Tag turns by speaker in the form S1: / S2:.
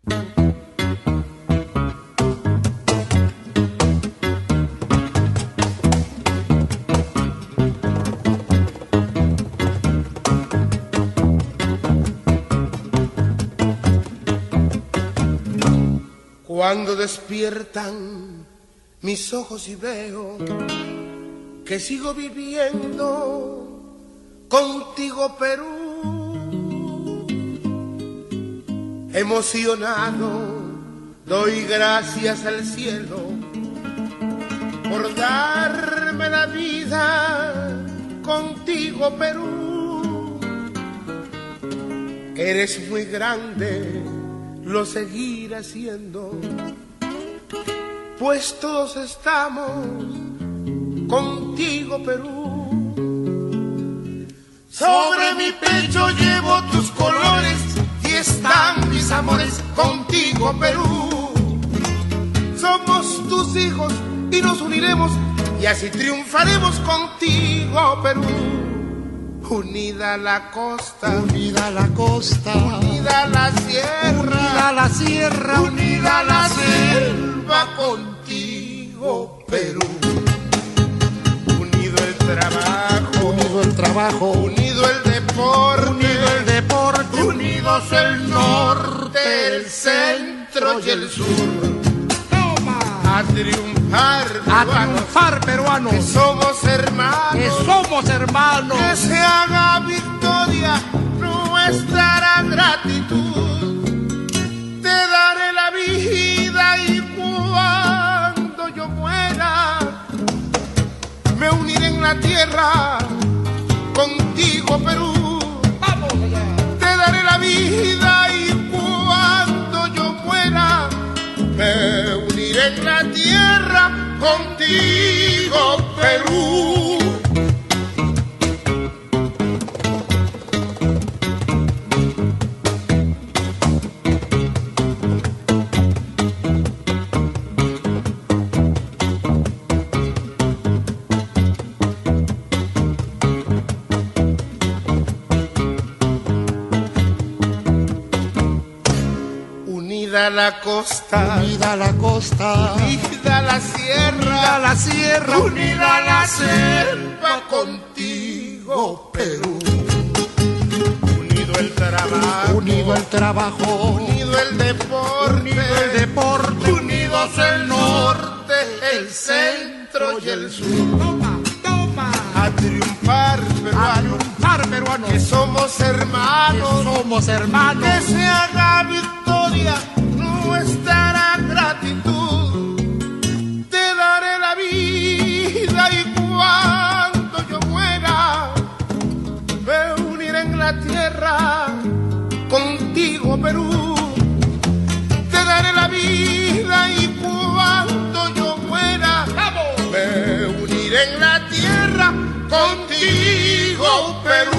S1: Cuando despiertan mis ojos y veo que sigo viviendo contigo, Perú, emocionado doy gracias al cielo por darme la vida contigo, Perú. Eres muy grande, lo seguirá siendo, pues todos estamos contigo, Perú. Sobre mi pecho llevo tus colores y están mis amores contigo, Perú. Somos tus hijos y nos uniremos y así triunfaremos contigo, Perú. Unida la costa,
S2: unida la costa,
S1: unida la sierra,
S2: unida la sierra,
S1: unida la selva contigo, Perú. Unido el trabajo,
S2: unido el trabajo,
S1: unido el deporte,
S2: unido el deporte,
S1: unidos el norte, el centro y el sur. A triunfar,
S2: peruanos,
S1: que somos hermanos,
S2: que somos hermanos,
S1: que se haga victoria nuestra gratitud. Te daré la vida y cuando yo muera me uniré en la tierra contigo, Perú.
S2: Vamos allá.
S1: Te daré la vida y cuando yo muera me uniré en la tierra contigo, Perú. Unida la costa,
S2: unida la costa,
S1: unida la sierra,
S2: unida la sierra,
S1: unida la selva contigo, Perú. Unido el trabajo,
S2: unido el trabajo,
S1: unido el deporte,
S2: unido el deporte,
S1: unidos el norte, el centro y el sur.
S2: Toma, toma.
S1: A triunfar,
S2: peruanos,
S1: que somos hermanos,
S2: que somos hermanos,
S1: que se haga victoria nuestra gratitud. Te daré la vida y cuando yo muera me uniré en la tierra contigo, Perú. Te daré la vida y cuando yo muera me uniré en la tierra contigo, Perú.